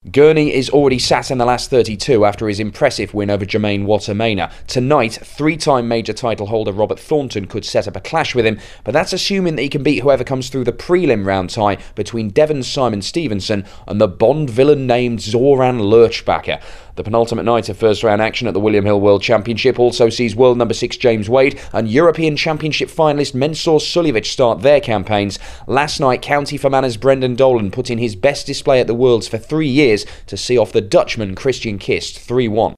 Gurney is already sat in the last 32 after his impressive win over Jermaine Wattimena. Tonight, three-time major title holder Robert Thornton could set up a clash with him, but that's assuming that he can beat whoever comes through the prelim round tie between Devon's Simon Stevenson and the Bond villain named Zoran Lurchbacher. The penultimate night of first-round action at the William Hill World Championship also sees world number 6 James Wade and European Championship finalist Mensur Suljovic start their campaigns. Last night, County Fermannah's Brendan Dolan put in his best display at the Worlds for 3 years to see off the Dutchman Christian Kist 3-1.